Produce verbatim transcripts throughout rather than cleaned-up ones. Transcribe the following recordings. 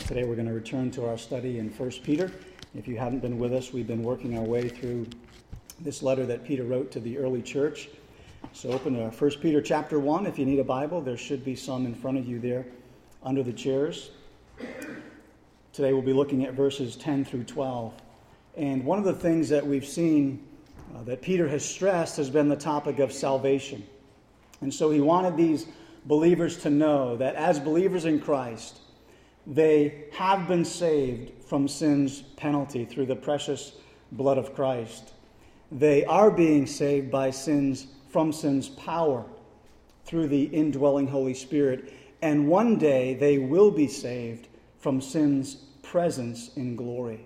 Today we're going to return to our study in First Peter. If you haven't been with us, we've been working our way through this letter that Peter wrote to the early church. So open to First Peter chapter one. If you need a Bible, there should be some in front of you there under the chairs. Today we'll be looking at verses ten through twelve. And one of the things that we've seen uh, that Peter has stressed has been the topic of salvation. And so he wanted these believers to know that as believers in Christ, they have been saved from sin's penalty through the precious blood of Christ. They are being saved by sin's from sin's power through the indwelling Holy Spirit. And one day they will be saved from sin's presence in glory.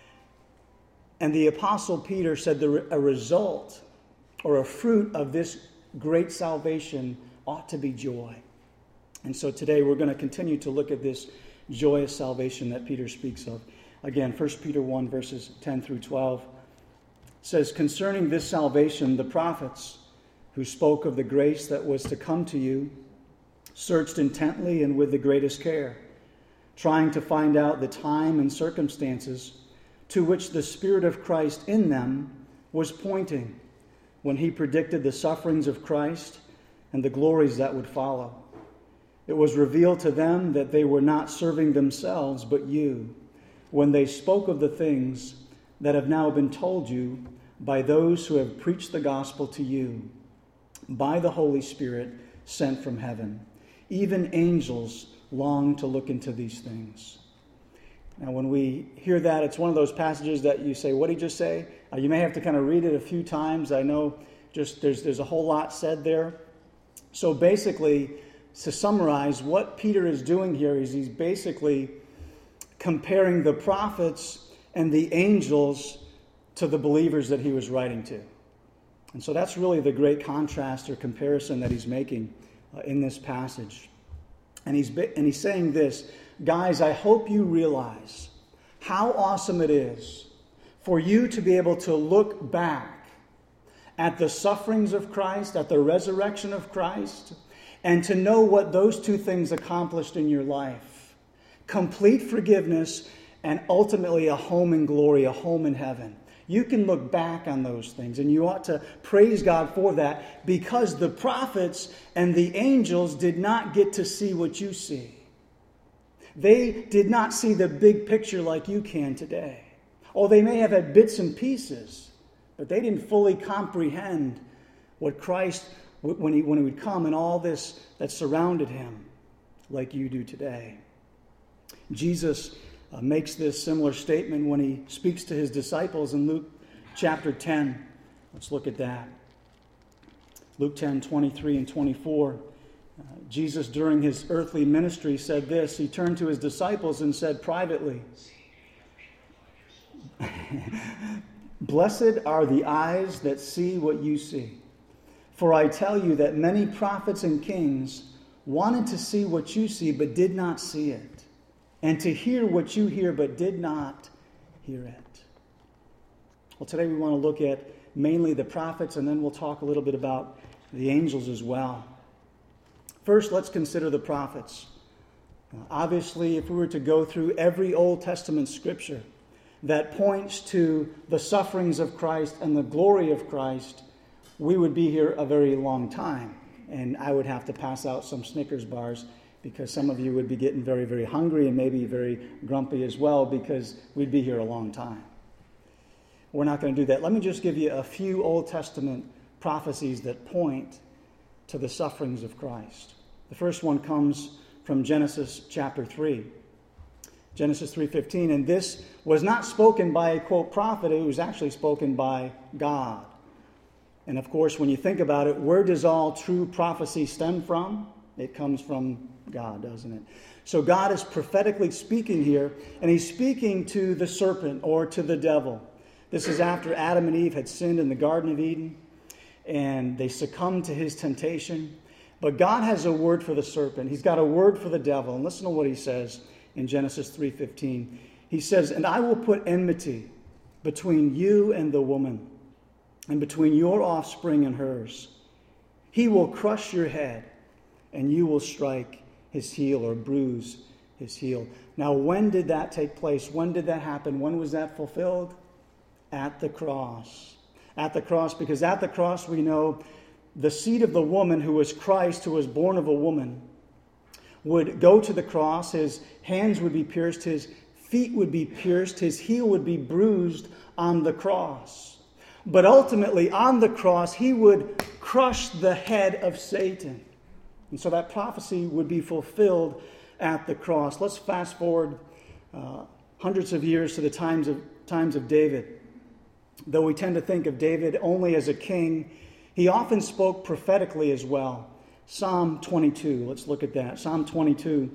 And the Apostle Peter said that a result or a fruit of this great salvation ought to be joy. And so today we're going to continue to look at this joyous salvation that Peter speaks of. Again, First Peter one, verses ten through twelve says, "Concerning this salvation, the prophets who spoke of the grace that was to come to you searched intently and with the greatest care, trying to find out the time and circumstances to which the Spirit of Christ in them was pointing when he predicted the sufferings of Christ and the glories that would follow. It was revealed to them that they were not serving themselves but you, when they spoke of the things that have now been told you by those who have preached the gospel to you by the Holy Spirit sent from heaven. Even angels long to look into these things." Now, when we hear that, it's one of those passages that you say, what did he just say? Uh, you may have to kind of read it a few times. I know just there's there's a whole lot said there. So basically, to summarize, what Peter is doing here is he's basically comparing the prophets and the angels to the believers that he was writing to. And so that's really the great contrast or comparison that he's making uh, in this passage. And he's and he's saying this, guys, I hope you realize how awesome it is for you to be able to look back at the sufferings of Christ, at the resurrection of Christ, and to know what those two things accomplished in your life. Complete forgiveness and ultimately a home in glory, a home in heaven. You can look back on those things and you ought to praise God for that, because the prophets and the angels did not get to see what you see. They did not see the big picture like you can today. Oh, they may have had bits and pieces, but they didn't fully comprehend what Christ When he, when he would come and all this that surrounded him like you do today. Jesus uh, makes this similar statement when he speaks to his disciples in Luke chapter ten. Let's look at that. Luke ten, twenty-three and twenty-four. Uh, Jesus, during his earthly ministry, said this. He turned to his disciples and said privately, "Blessed are the eyes that see what you see. For I tell you that many prophets and kings wanted to see what you see, but did not see it, and to hear what you hear, but did not hear it." Well, today we want to look at mainly the prophets, and then we'll talk a little bit about the angels as well. First, let's consider the prophets. Obviously, if we were to go through every Old Testament scripture that points to the sufferings of Christ and the glory of Christ, we would be here a very long time. And I would have to pass out some Snickers bars, because some of you would be getting very, very hungry and maybe very grumpy as well, because we'd be here a long time. We're not going to do that. Let me just give you a few Old Testament prophecies that point to the sufferings of Christ. The first one comes from Genesis chapter three. Genesis three fifteen. "And this was not spoken by a, quote, prophet. It was actually spoken by God." And of course, when you think about it, where does all true prophecy stem from? It comes from God, doesn't it? So God is prophetically speaking here, and he's speaking to the serpent or to the devil. This is after Adam and Eve had sinned in the Garden of Eden, and they succumbed to his temptation. But God has a word for the serpent. He's got a word for the devil. And listen to what he says in Genesis three fifteen. He says, "And I will put enmity between you and the woman, and between your offspring and hers. He will crush your head, and you will strike his heel or bruise is healed. Now, when did that take place? When did that happen? When was that fulfilled? At the cross. At the cross, because at the cross we know the seed of the woman, who was Christ, who was born of a woman, would go to the cross. His hands would be pierced, his feet would be pierced, his heel would be bruised on the cross. But ultimately, on the cross, he would crush the head of Satan. And so that prophecy would be fulfilled at the cross. Let's fast forward uh, hundreds of years to the times of times of David. Though we tend to think of David only as a king, he often spoke prophetically as well. Psalm twenty-two, let's look at that. Psalm twenty-two,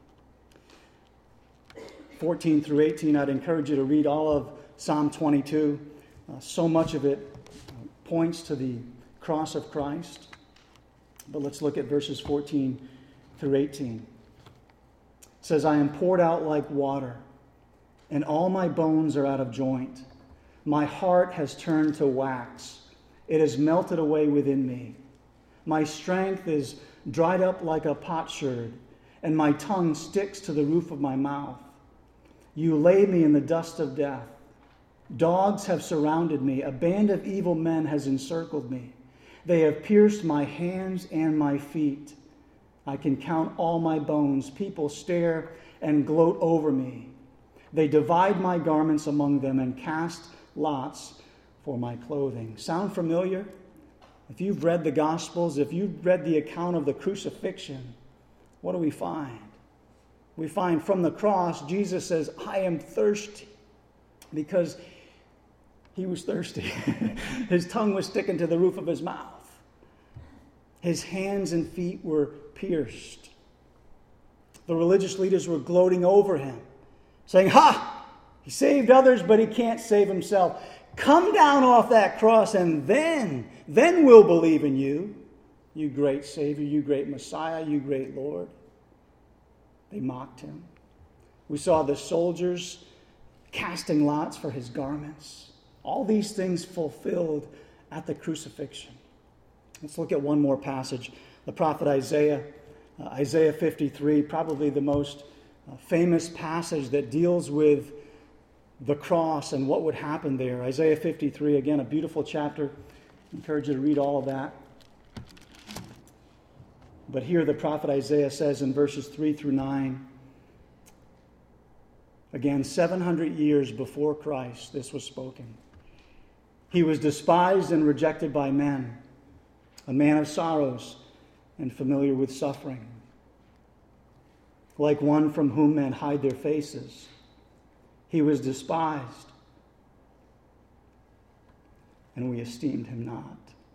fourteen through eighteen. I'd encourage you to read all of Psalm twenty-two. Uh, so much of it points to the cross of Christ. But let's look at verses fourteen through eighteen. It says, I am poured out like water, and all my bones are out of joint. My heart has turned to wax. It has melted away within me. My strength is dried up like a potsherd, and my tongue sticks to the roof of my mouth. You lay me in the dust of death. Dogs have surrounded me. A band of evil men has encircled me. They have pierced my hands and my feet. I can count all my bones. People stare and gloat over me. They divide my garments among them and cast lots for my clothing. Sound familiar? If you've read the Gospels, if you've read the account of the crucifixion, what do we find? We find from the cross, Jesus says, I am thirsty, because he was thirsty. His tongue was sticking to the roof of his mouth. His hands and feet were pierced. The religious leaders were gloating over him, saying, ha! He saved others, but he can't save himself. Come down off that cross, and then, then we'll believe in you. You great Savior, you great Messiah, you great Lord. They mocked him. We saw the soldiers casting lots for his garments. All these things fulfilled at the crucifixion. Let's look at one more passage. The prophet Isaiah, uh, Isaiah fifty-three, probably the most uh, famous passage that deals with the cross and what would happen there. Isaiah fifty-three, again, a beautiful chapter. I encourage you to read all of that. But here the prophet Isaiah says in verses three through nine, again, seven hundred years before Christ, this was spoken. He was despised and rejected by men, a man of sorrows and familiar with suffering, like one from whom men hide their faces. He was despised, and we esteemed him not.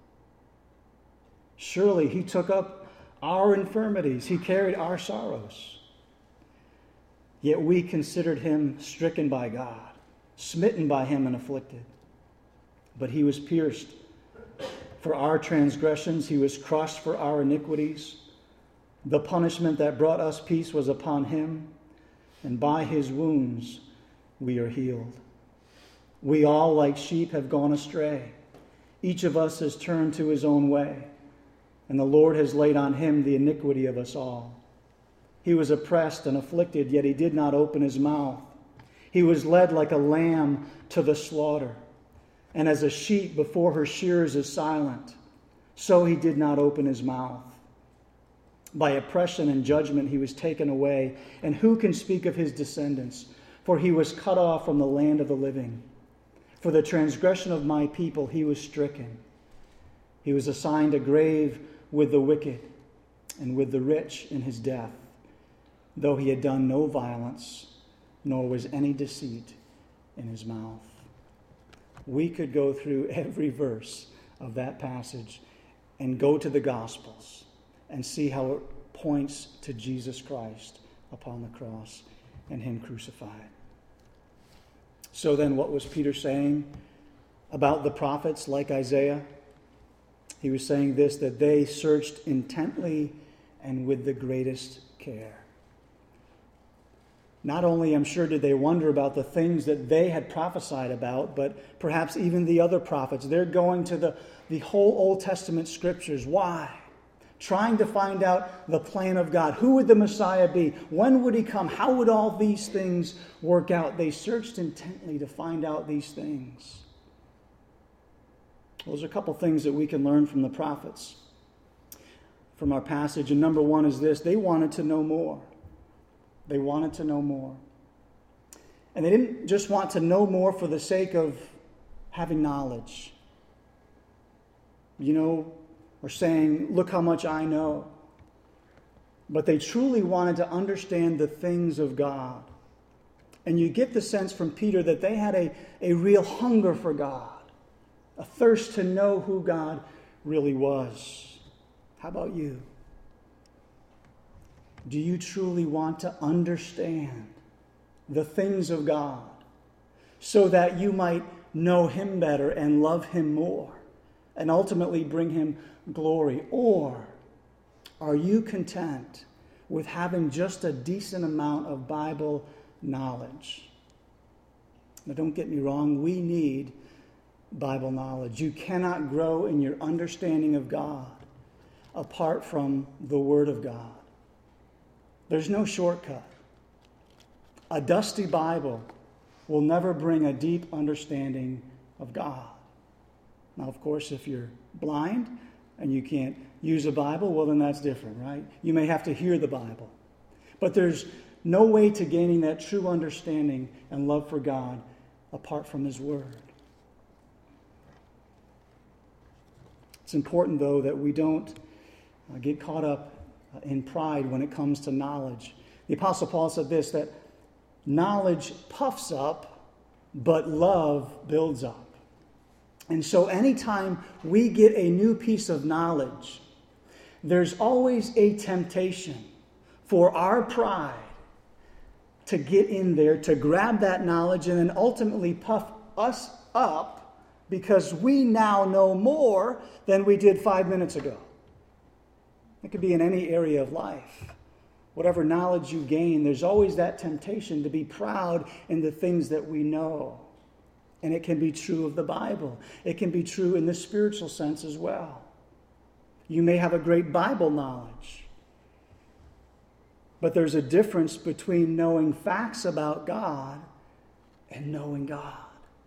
Surely he took up our infirmities. He carried our sorrows. Yet we considered him stricken by God, smitten by him and afflicted. But he was pierced for our transgressions. He was crushed for our iniquities. The punishment that brought us peace was upon him, and by his wounds we are healed. We all, like sheep, have gone astray. Each of us has turned to his own way, and the Lord has laid on him the iniquity of us all. He was oppressed and afflicted, yet he did not open his mouth. He was led like a lamb to the slaughter, and as a sheep before her shearers is silent, so he did not open his mouth. By oppression and judgment he was taken away, and who can speak of his descendants? For he was cut off from the land of the living. For the transgression of my people he was stricken. He was assigned a grave with the wicked and with the rich in his death, though he had done no violence, nor was any deceit in his mouth. We could go through every verse of that passage and go to the Gospels and see how it points to Jesus Christ upon the cross and him crucified. So then, what was Peter saying about the prophets like Isaiah? He was saying this, that they searched intently and with the greatest care. Not only, I'm sure, did they wonder about the things that they had prophesied about, but perhaps even the other prophets. They're going to the, the whole Old Testament scriptures. Why? trying to find out the plan of God. Who would the Messiah be? When would he come? How would all these things work out? They searched intently to find out these things. Well, there's a couple things that we can learn from the prophets, from our passage. And number one is this: they wanted to know more. They wanted to know more. And they didn't just want to know more for the sake of having knowledge. You know, or saying, look how much I know. But they truly wanted to understand the things of God. And you get the sense from Peter that they had a, a real hunger for God, a thirst to know who God really was. How about you? Do you truly want to understand the things of God so that you might know him better and love him more and ultimately bring him glory? Or are you content with having just a decent amount of Bible knowledge? Now, don't get me wrong, we need Bible knowledge. You cannot grow in your understanding of God apart from the Word of God. There's no shortcut. A dusty Bible will never bring a deep understanding of God. Now, of course, if you're blind and you can't use a Bible, well, then that's different, right? You may have to hear the Bible. But there's no way to gaining that true understanding and love for God apart from his Word. It's important, though, that we don't uh, get caught up in pride when it comes to knowledge. The Apostle Paul said this, that knowledge puffs up, but love builds up. And so anytime we get a new piece of knowledge, there's always a temptation for our pride to get in there, to grab that knowledge, and then ultimately puff us up because we now know more than we did five minutes ago. It could be in any area of life. Whatever knowledge you gain, there's always that temptation to be proud in the things that we know. And it can be true of the Bible. It can be true in the spiritual sense as well. You may have a great Bible knowledge, but there's a difference between knowing facts about God and knowing God.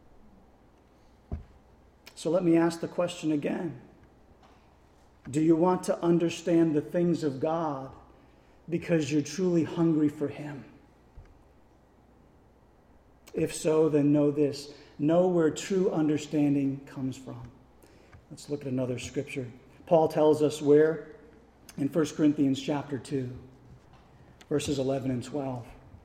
So let me ask the question again. Do you want to understand the things of God because you're truly hungry for him? If so, then know this. Know where true understanding comes from. Let's look at another scripture. Paul tells us where? In First Corinthians chapter two, verses eleven and twelve.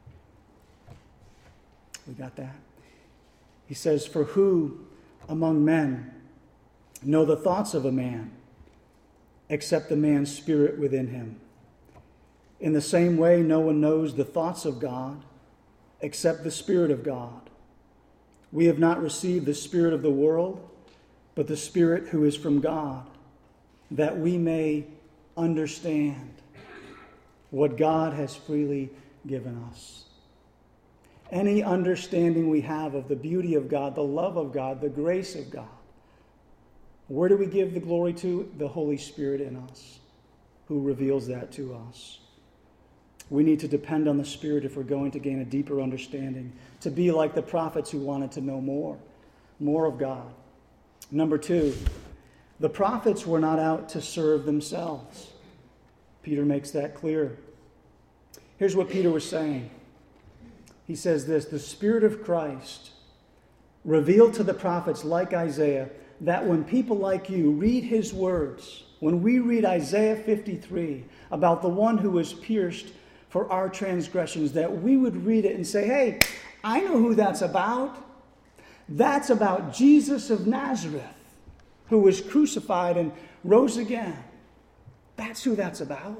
We got that? He says, for who among men know the thoughts of a man, except the man's spirit within him? In the same way, no one knows the thoughts of God, except the Spirit of God. We have not received the spirit of the world, but the Spirit who is from God, that we may understand what God has freely given us. Any understanding we have of the beauty of God, the love of God, the grace of God, where do we give the glory to? The Holy Spirit in us, who reveals that to us. We need to depend on the Spirit if we're going to gain a deeper understanding, to be like the prophets who wanted to know more, more of God. Number two, the prophets were not out to serve themselves. Peter makes that clear. Here's what Peter was saying. He says this, the Spirit of Christ revealed to the prophets like Isaiah that when people like you read his words, when we read Isaiah fifty-three about the one who was pierced for our transgressions, that we would read it and say, hey, I know who that's about. That's about Jesus of Nazareth, who was crucified and rose again. That's who that's about.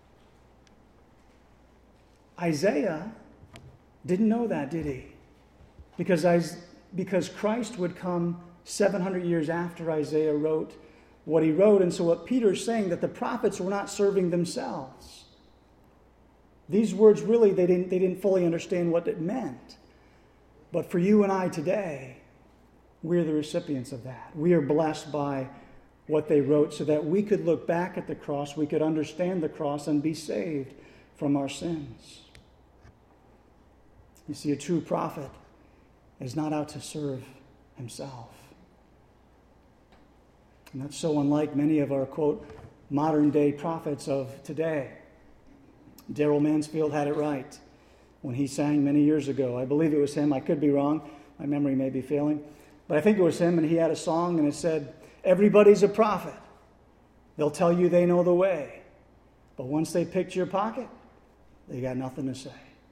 Isaiah didn't know that, did he? Because, because Christ would come seven hundred years after Isaiah wrote what he wrote. And so what Peter is saying, that the prophets were not serving themselves. These words really, they didn't, they didn't fully understand what it meant. But for you and I today, we're the recipients of that. We are blessed by what they wrote so that we could look back at the cross, we could understand the cross and be saved from our sins. You see, a true prophet is not out to serve himself. And that's so unlike many of our, quote, modern day prophets of today. Darrell Mansfield had it right when he sang many years ago. I believe it was him. I could be wrong. My memory may be failing. But I think it was him, and he had a song, and it said, "Everybody's a prophet. They'll tell you they know the way. But once they picked your pocket, they got nothing to say."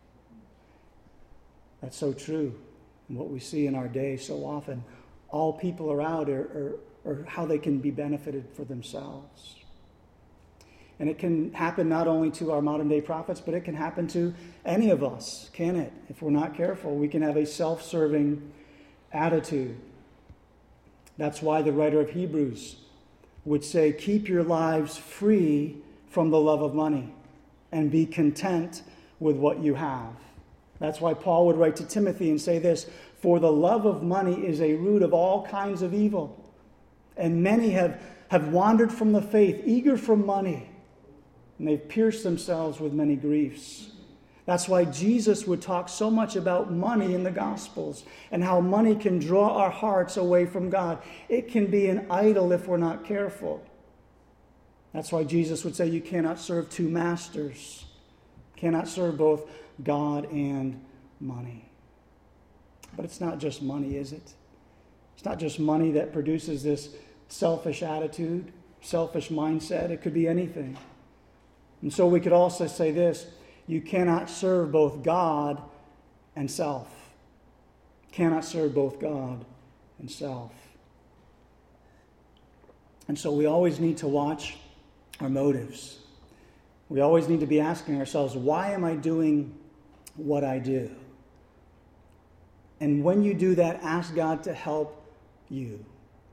That's so true. And what we see in our day so often, all people are out are, are, are how they can be benefited for themselves. And it can happen not only to our modern day prophets, but it can happen to any of us, can it? If we're not careful, we can have a self-serving attitude. That's why the writer of Hebrews would say, keep your lives free from the love of money and be content with what you have. That's why Paul would write to Timothy and say this, for the love of money is a root of all kinds of evil. And many have, have wandered from the faith, eager for money, and they've pierced themselves with many griefs. That's why Jesus would talk so much about money in the Gospels and how money can draw our hearts away from God. It can be an idol if we're not careful. That's why Jesus would say you cannot serve two masters. Cannot serve both God and money. But it's not just money, is it? It's not just money that produces this selfish attitude, selfish mindset. It could be anything. And so we could also say this, you cannot serve both God and self. Cannot serve both God and self. And so we always need to watch our motives. We always need to be asking ourselves, why am I doing what I do? And when you do that, ask God to help you.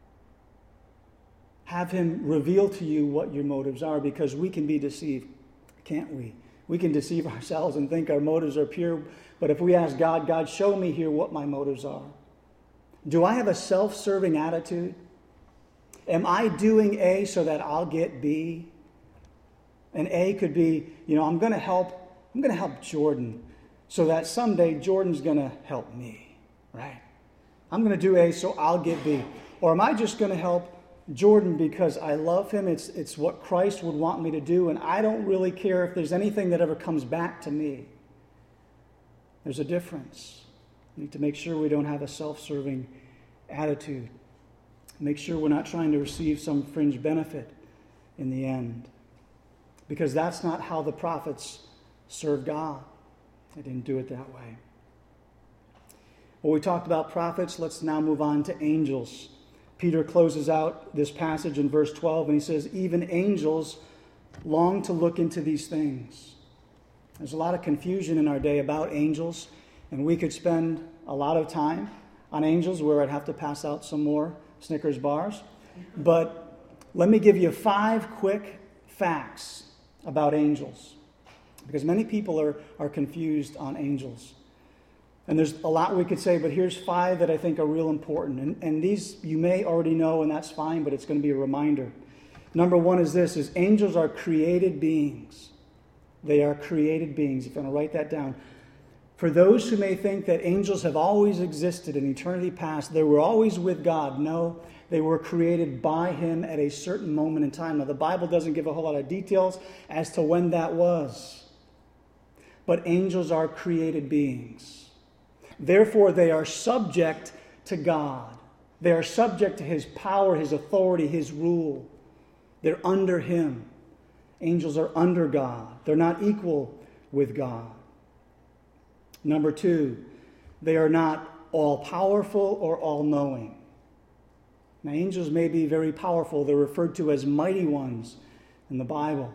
Have Him reveal to you what your motives are, because we can be deceived, can't we? We can deceive ourselves and think our motives are pure, but if we ask God, God, show me here what my motives are. Do I have a self-serving attitude? Am I doing A so that I'll get B? And A could be, you know, I'm going to help, I'm going to help Jordan so that someday Jordan's going to help me, right? I'm going to do A so I'll get B. Or am I just going to help Jordan because I love him? It's, it's what Christ would want me to do, and I don't really care if there's anything that ever comes back to me. There's a difference. We need to make sure we don't have a self-serving attitude. Make sure we're not trying to receive some fringe benefit in the end. Because that's not how the prophets served God. They didn't do it that way. Well, we talked about prophets. Let's now move on to angels. Peter closes out this passage in verse twelve, and he says, even angels long to look into these things. There's a lot of confusion in our day about angels, and we could spend a lot of time on angels where I'd have to pass out some more Snickers bars. But let me give you five quick facts about angels, because many people are, are confused on angels. And there's a lot we could say, but here's five that I think are real important. And, and these you may already know, and that's fine, but it's going to be a reminder. Number one is this, is angels are created beings. They are created beings. If you want to write that down. For those who may think that angels have always existed in eternity past, they were always with God. No, they were created by Him at a certain moment in time. Now, the Bible doesn't give a whole lot of details as to when that was. But angels are created beings. Therefore, they are subject to God. They are subject to His power, His authority, His rule. They're under Him. Angels are under God. They're not equal with God. Number two, they are not all-powerful or all-knowing. Now, angels may be very powerful. They're referred to as mighty ones in the Bible.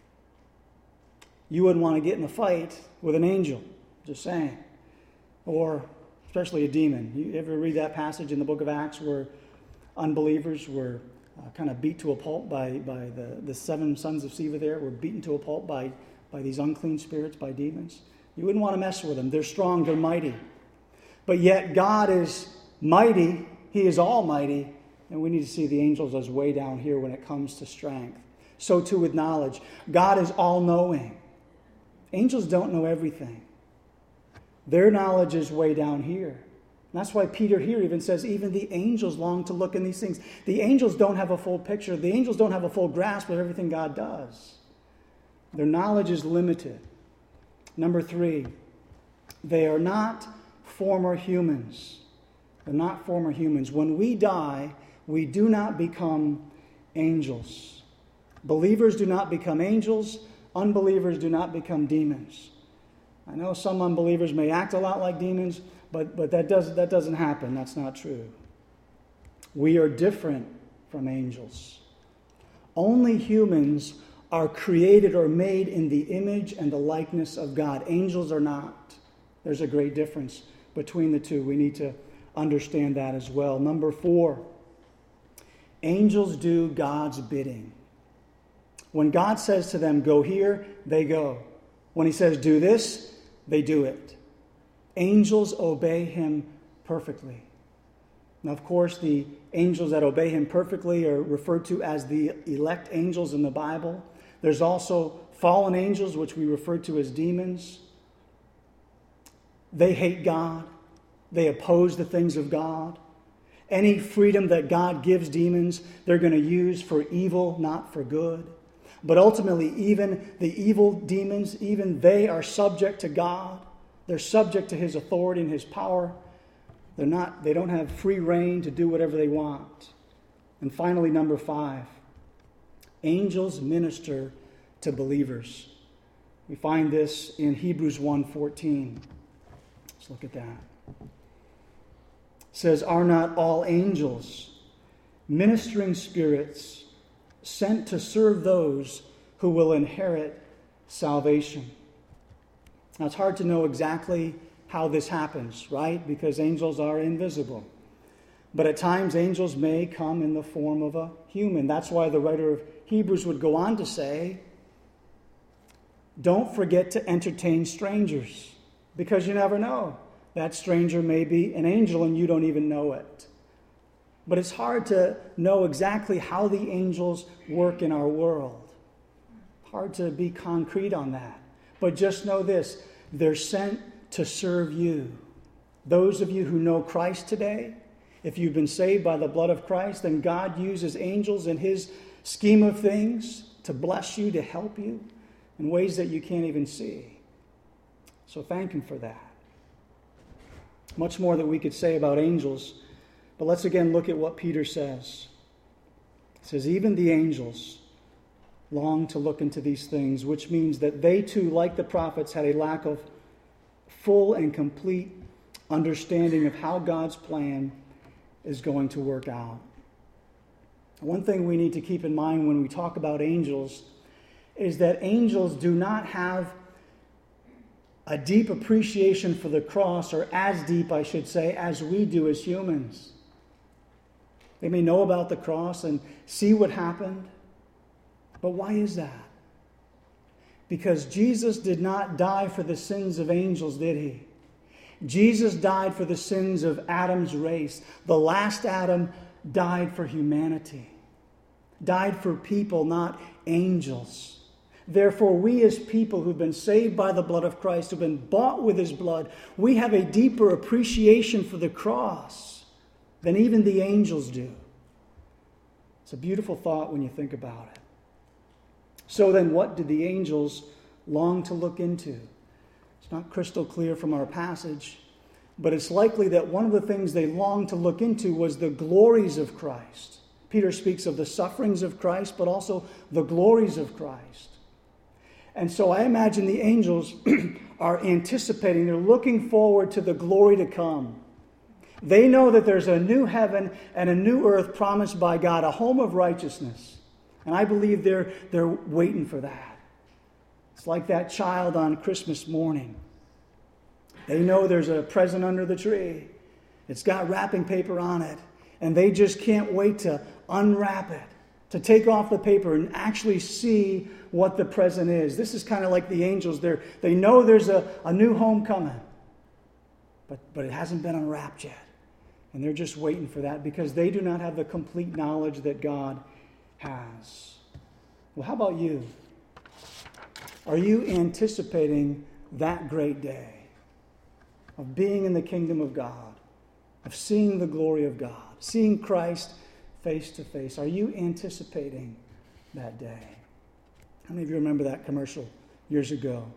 You wouldn't want to get in a fight with an angel, just saying. Or especially a demon. You ever read that passage in the book of Acts where unbelievers were uh, kind of beat to a pulp by, by the, the seven sons of Sceva there, were beaten to a pulp by, by these unclean spirits, by demons? You wouldn't want to mess with them. They're strong, they're mighty. But yet God is mighty, He is almighty, And we need to see the angels as way down here when it comes to strength. So too with knowledge. God is all-knowing. Angels don't know everything. Their knowledge is way down here. And that's why Peter here even says, even the angels long to look in these things. The angels don't have a full picture. The angels don't have a full grasp of everything God does. Their knowledge is limited. Number three, they are not former humans. They're not former humans. When we die, we do not become angels. Believers do not become angels. Unbelievers do not become demons. I know some unbelievers may act a lot like demons, but, but that, does, that doesn't happen. That's not true. We are different from angels. Only humans are created or made in the image and the likeness of God. Angels are not. There's a great difference between the two. We need to understand that as well. Number four, angels do God's bidding. When God says to them, go here, they go. When he says, do this, they do it. Angels obey him perfectly. Now, of course, the angels that obey him perfectly are referred to as the elect angels in the Bible. There's also fallen angels, which we refer to as demons. They hate God. They oppose the things of God. Any freedom that God gives demons, they're going to use for evil, not for good. But ultimately, even the evil demons, even they are subject to God. They're subject to his authority and his power. They're not, they don't have free reign to do whatever they want. And finally, number five, angels minister to believers. We find this in Hebrews one fourteen. Let's look at that. It says, are not all angels ministering spirits sent to serve those who will inherit salvation? Now, it's hard to know exactly how this happens, right? Because angels are invisible. But at times, angels may come in the form of a human. That's why the writer of Hebrews would go on to say, don't forget to entertain strangers, because you never know. That stranger may be an angel and you don't even know it. But it's hard to know exactly how the angels work in our world. Hard to be concrete on that. But just know this, they're sent to serve you. Those of you who know Christ today, if you've been saved by the blood of Christ, then God uses angels in his scheme of things to bless you, to help you in ways that you can't even see. So thank him for that. Much more that we could say about angels, but let's again look at what Peter says. He says, even the angels long to look into these things, which means that they too, like the prophets, had a lack of full and complete understanding of how God's plan is going to work out. One thing we need to keep in mind when we talk about angels is that angels do not have a deep appreciation for the cross, or as deep, I should say, as we do as humans. They may know about the cross and see what happened, but why is that? Because Jesus did not die for the sins of angels, did he? Jesus died for the sins of Adam's race. The last Adam died for humanity. Died for people, not angels. Therefore, we as people who've been saved by the blood of Christ, who've been bought with his blood, we have a deeper appreciation for the cross than even the angels do. It's a beautiful thought when you think about it. So then, what did the angels long to look into? It's not crystal clear from our passage, but it's likely that one of the things they longed to look into was the glories of Christ. Peter speaks of the sufferings of Christ, but also the glories of Christ. And so I imagine the angels are anticipating, they're looking forward to the glory to come. They know that there's a new heaven and a new earth promised by God, a home of righteousness. And I believe they're, they're waiting for that. It's like that child on Christmas morning. They know there's a present under the tree. It's got wrapping paper on it. And they just can't wait to unwrap it, to take off the paper and actually see what the present is. This is kind of like the angels. They're, they know there's a, a new home coming, but, but it hasn't been unwrapped yet. And they're just waiting for that because they do not have the complete knowledge that God has. Well, how about you? Are you anticipating that great day of being in the kingdom of God, of seeing the glory of God, seeing Christ face to face? Are you anticipating that day? How many of you remember that commercial years ago?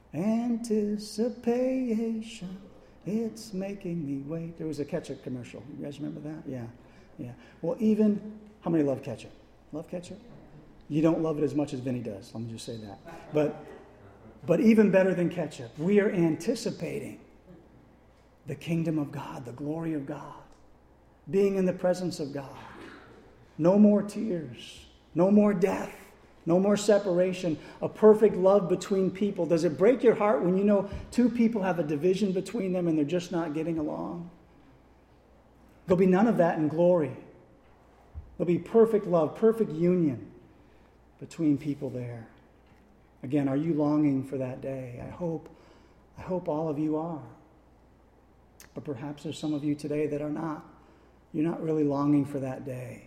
Anticipation, it's making me wait. There was a ketchup commercial. You guys remember that? Yeah, yeah. Well, even, how many love ketchup? Love ketchup? You don't love it as much as Vinny does. Let me just say that. But, but even better than ketchup, we are anticipating the kingdom of God, the glory of God, being in the presence of God. No more tears, no more death, no more separation, a perfect love between people. Does it break your heart when you know two people have a division between them and they're just not getting along? There'll be none of that in glory. There'll be perfect love, perfect union between people there. Again, are you longing for that day? I hope, I hope all of you are. But perhaps there's some of you today that are not. You're not really longing for that day.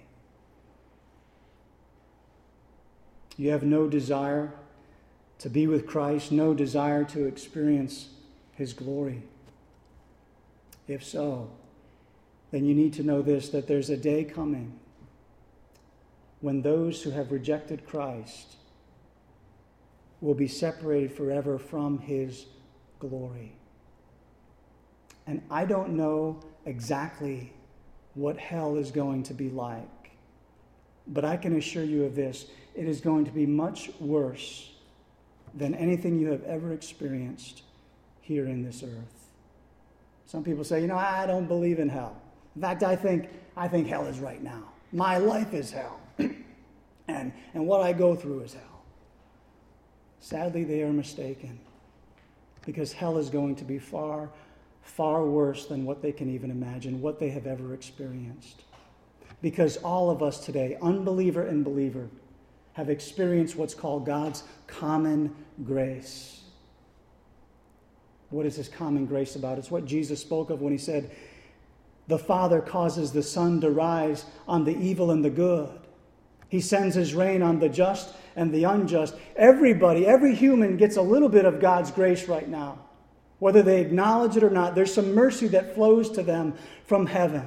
You have no desire to be with Christ, no desire to experience His glory. If so, then you need to know this, that there's a day coming when those who have rejected Christ will be separated forever from His glory. And I don't know exactly what hell is going to be like, but I can assure you of this. It is going to be much worse than anything you have ever experienced here in this earth. Some people say, you know, I don't believe in hell. In fact, I think I think hell is right now. My life is hell. and, and what I go through is hell. Sadly, they are mistaken, because hell is going to be far, far worse than what they can even imagine, what they have ever experienced. Because all of us today, unbeliever and believer, have experienced what's called God's common grace. What is this common grace about? It's what Jesus spoke of when He said, the Father causes the sun to rise on the evil and the good. He sends His rain on the just and the unjust. Everybody, every human gets a little bit of God's grace right now. Whether they acknowledge it or not, there's some mercy that flows to them from heaven.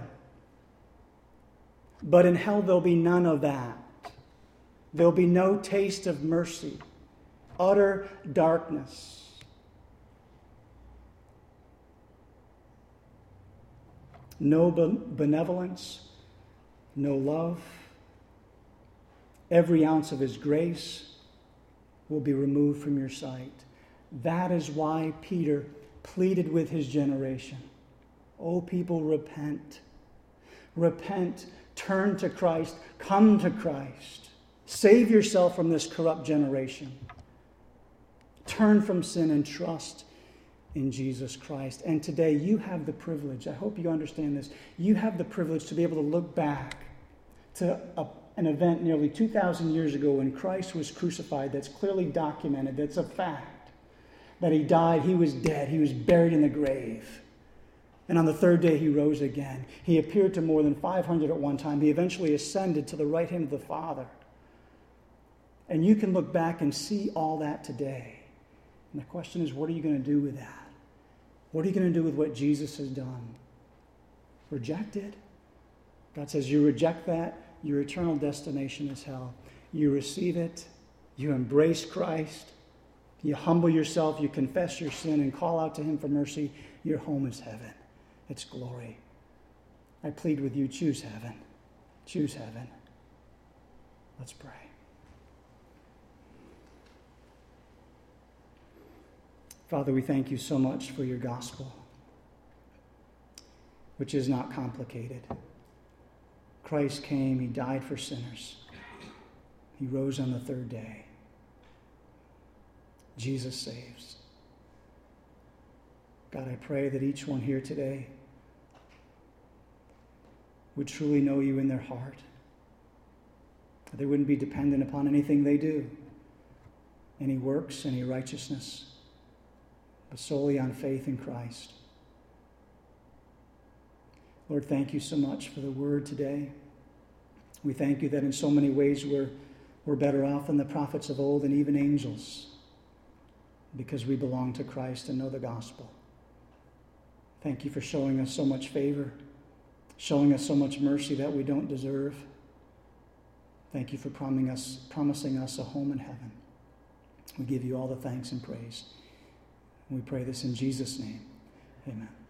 But in hell, there'll be none of that. There'll be no taste of mercy. Utter darkness. No benevolence. No love. Every ounce of His grace will be removed from your sight. That is why Peter pleaded with his generation. Oh, people, repent. Repent. Turn to Christ. Come to Christ. Save yourself from this corrupt generation. Turn from sin and trust in Jesus Christ. And today you have the privilege, I hope you understand this, you have the privilege to be able to look back to a, an event nearly two thousand years ago when Christ was crucified, that's clearly documented, that's a fact, that He died, He was dead, He was buried in the grave. And on the third day He rose again. He appeared to more than five hundred at one time. He eventually ascended to the right hand of the Father. And you can look back and see all that today. And the question is, what are you going to do with that? What are you going to do with what Jesus has done? Reject it? God says you reject that, your eternal destination is hell. You receive it, you embrace Christ, you humble yourself, you confess your sin and call out to Him for mercy, your home is heaven. It's glory. I plead with you, choose heaven. Choose heaven. Let's pray. Father, we thank you so much for your gospel, which is not complicated. Christ came, He died for sinners. He rose on the third day. Jesus saves. God, I pray that each one here today would truly know you in their heart. That they wouldn't be dependent upon anything they do, any works, any righteousness, but solely on faith in Christ. Lord, thank you so much for the word today. We thank you that in so many ways we're, we're better off than the prophets of old and even angels because we belong to Christ and know the gospel. Thank you for showing us so much favor, showing us so much mercy that we don't deserve. Thank you for promising us, promising us a home in heaven. We give you all the thanks and praise. We pray this in Jesus' name. Amen.